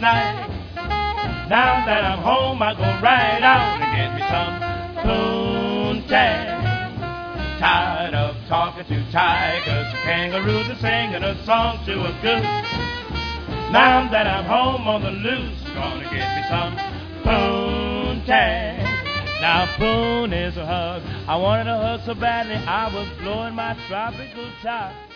night. Now that I'm home, I go right out and get me some poontang. Tired of talking to tigers and kangaroos and singing a song to a goose. Now that I'm home on the loose, gonna get me some poontang. Now poon is a hug. I wanted a hug so badly I was blowing my tropical top.